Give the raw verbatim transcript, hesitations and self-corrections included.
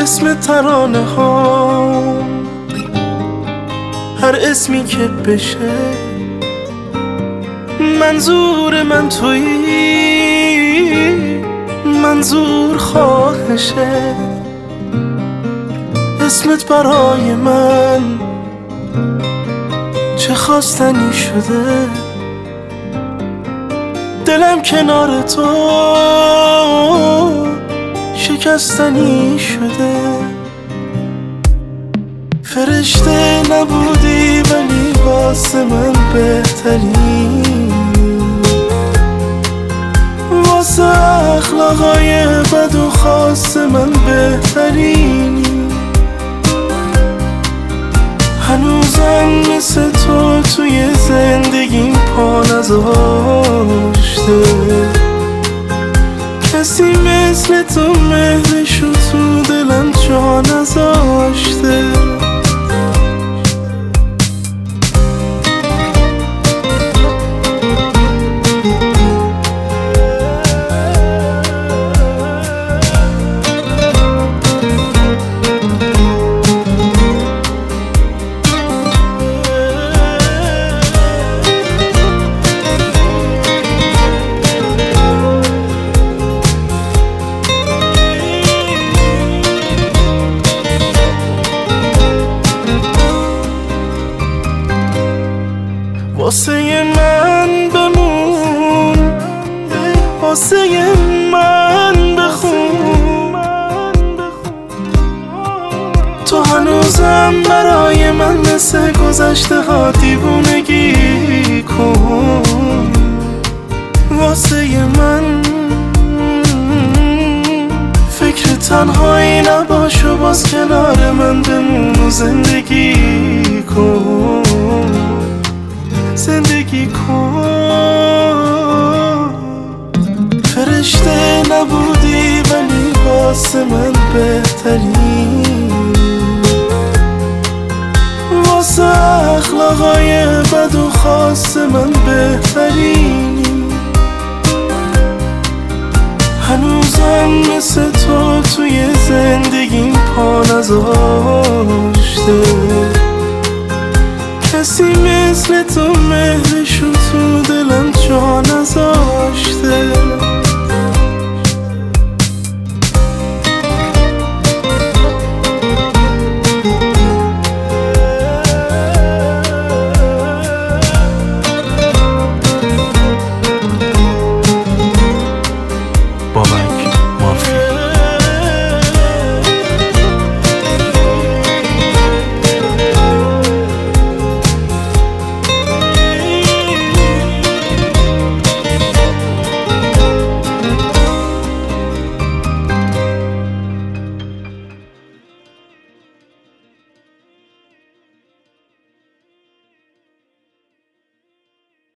اسم ترانه ها، هر اسمی که بشه منظور من تویی، منظور خواهشه. اسمت برای من چه خواستنی شده، دلم کنار تو شکستنی شده. فرشته نبودی ولی واسه من بهتری، واسه اخلاقای بد و خاص من بهترینی. هنوزم مثل تو توی زندگیم پا نذاشته، کسی مثل تو مهرشو تو دلم جا نذاشته. واسه من بمون، واسه من بخون، تو هنوزم برای من مثل گذشته ها دیوونگی کن. واسه من فکر تنهایی نباش و باز کنار من بمون و زندگی کن، زندگی کن. فرشته نبودی ولی واسه من بهتری، واسه اخلاقای بد و خاص من بهترینی. هنوزم مثل تو توی زندگیم پا نذاشته، کسی مثل تو مهرشو تو دلم جا نذاشته.